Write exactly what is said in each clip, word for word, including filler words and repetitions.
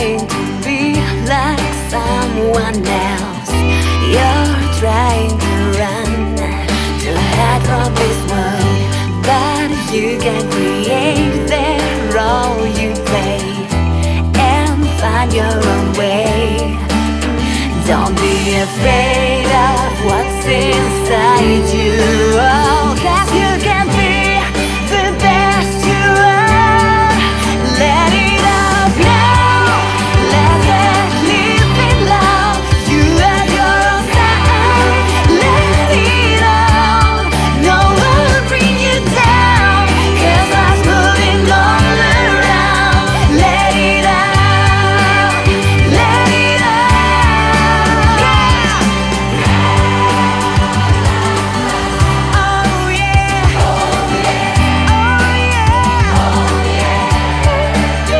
trying to be like someone else. You're trying to run, to hide from this world, but you can create the role you play and find your own way. Don't be afraid of what's inside you, oh, 'cause you can be the best you are. Let it out now, let it live in love. You have your own style. Let it out, no one will bring you down, 'cause life's moving all around. Let it out, let it out, yeah. Oh yeah, oh yeah, oh yeah,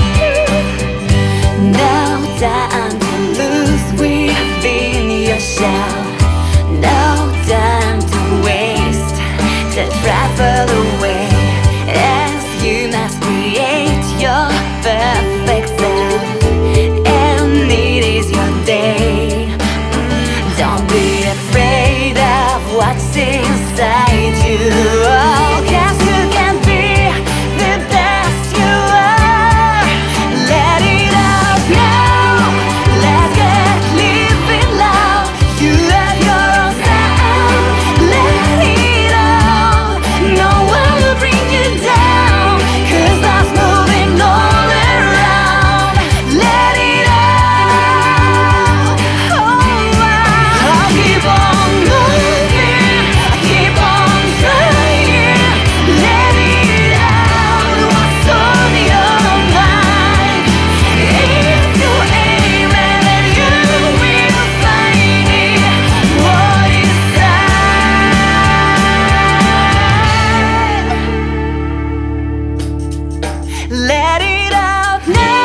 no time to lose within yourself. No time to waste, to travel away, as you must create your perfect self, and it is your day. Don't be afraid of what's inside you, oh, 'cause you can be the best you are. Let it out now, let's get live in love. You have your own style. Let it out, no one will bring you down, 'cause life's moving all around. Let it out, oh, I'll keep on moving, I keep on trying. Let it out, what's on your mind. If you aim at it, you will find it. What inside? Let it out now.